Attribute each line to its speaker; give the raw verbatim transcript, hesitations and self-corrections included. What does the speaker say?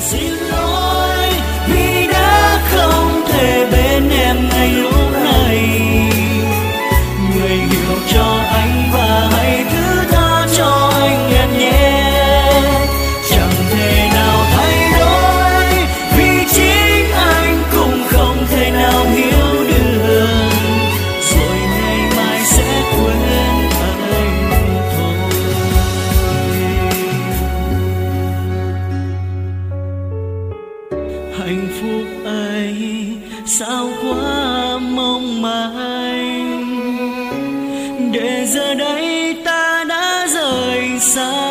Speaker 1: xin lỗi vì đã không thể bên em ngay lúc này. Người hiểu cho anh và hãy thứ tha cho anh em nhé. Chẳng thể nào thay đổi vì chính anh cũng không thể nào hiểu được. Rồi ngày mai sẽ quên anh thôi. Hạnh phúc ấy sao quá mong manh, để giờ đây ta đã rời xa.